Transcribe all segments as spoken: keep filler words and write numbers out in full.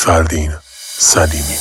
فردین سلیمی.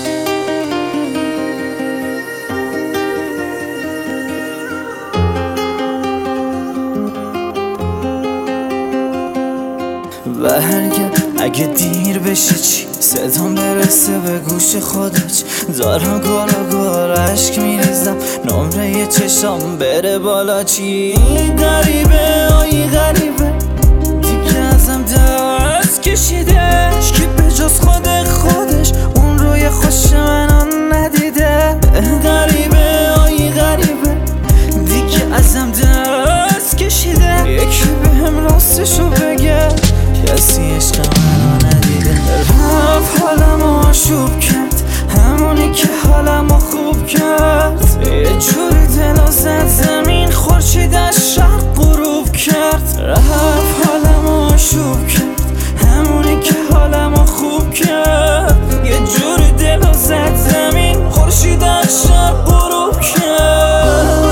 برگرد اگه دیر بشه چی، صدام برسه به گوش خودت. دارم گارا گارا عشق میریزم، نمره چشام بره بالا چی. غریبه آی غریبه دیگه ازم دست کشیده، کی به جز خود خودش اون روی خوش منو ندیده. غریبه آی غریبه دیگه ازم دست کشیده، یکی بهم راستشو بگه کسی عشق منو ندیده. رفت حالمو آشوب کرد، همونی که حالمو خوب کرد. یه جوری دلو زد زمین، خورشید از شرق غروب کرد. رفت حالمو آشوب کرد، همونی که حالمو خوب کرد. یه جوری دلو زد زمین، خورشید از شرق غروب کرد.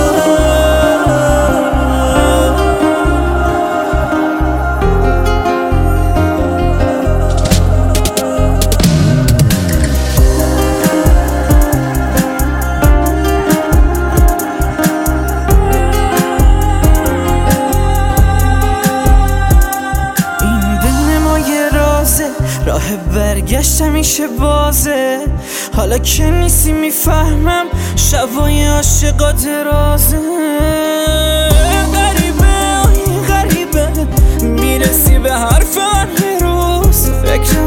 راه برگشت همیشه بازه، حالا که نیستی میفهمم شبای عاشقا درازه. غریبه آی غریبه میرسی به حرف هر روز، فکر